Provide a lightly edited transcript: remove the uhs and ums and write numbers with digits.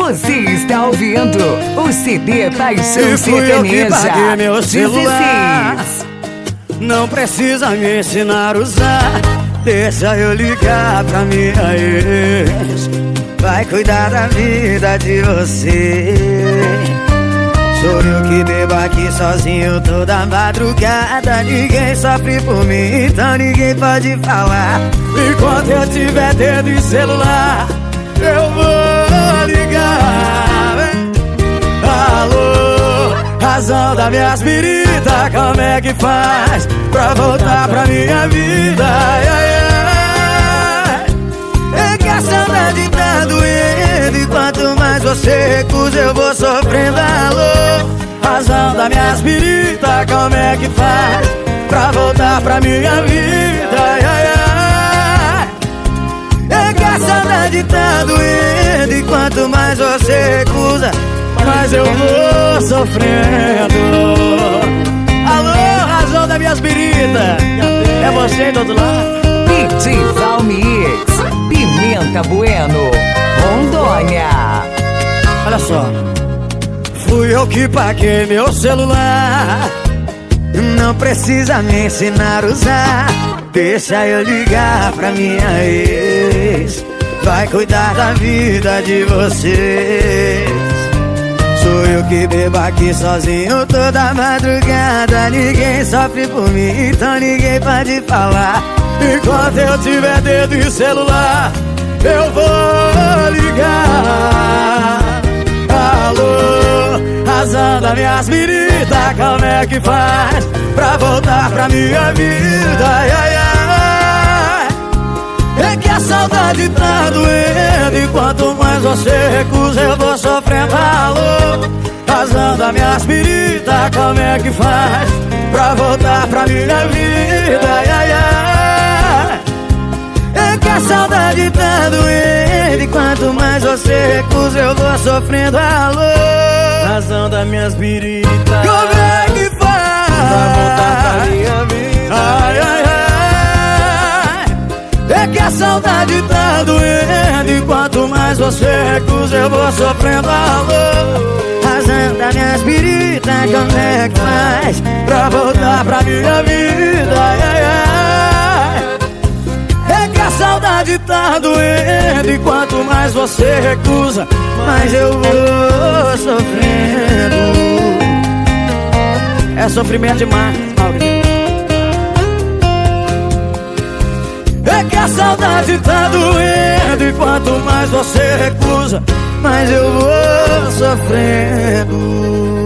Você está ouvindo o CD Paixão E fui eu que Sertaneja. paguei meu celular. 16. Não precisa me ensinar a usar. Deixa eu ligar pra minha ex. Vai cuidar da vida de você. Sou eu que bebo aqui sozinho toda madrugada. Ninguém sofre por mim, então ninguém pode falar. Enquanto eu tiver dedo em celular, eu vou ligar. Alô, razão das minhas biritas, como é que faz pra voltar pra minha vida? Ai, ai, ai. É que a saudade tá doendo, e quanto mais você recusa eu vou sofrendo. Alô, razão das minhas biritas, como é que faz pra voltar pra minha vida? Ai, ai, ai. É que a saudade tá doendo, e quanto mais você recusa, mas eu vou sofrendo. Alô, razão das minhas biritas, é você do outro lado? DJ Valmix, Pimenta Bueno, Rondônia. Olha só, fui eu que paguei meu celular. Não precisa me ensinar a usar. Deixa eu ligar pra minha ex. Vai cuidar da vida de vocês. Sou eu que bebo aqui sozinho toda madrugada. Ninguém sofre por mim, então ninguém pode falar. Enquanto eu tiver dedo em celular, eu vou ligar. Alô, razão das minhas biritas, como é que faz pra voltar pra minha vida? Ai, ai, ai. É que a saudade tá doendo, e quanto mais você recusa eu vou sofrendo. Alô, razão das minhas biritas, como é que faz pra voltar pra minha vida? Ai, ai, ai. É que a saudade tá doendo, e quanto mais você recusa eu vou sofrendo. Alô, razão das minhas biritas, como é que faz pra voltar pra minha vida? Ai, ai, ai. É que a saudade tá doendo, e quanto mais você recusa eu vou sofrendo. Alô, razão das minhas biritas, como é que faz pra voltar pra minha vida? Ai, ai, ai. É que a saudade tá doendo, e quanto mais você recusa, mais eu vou sofrendo. É sofrimento demais, Maurício. É que a saudade tá doendo, e quanto mais você recusa, mais eu vou sofrendo.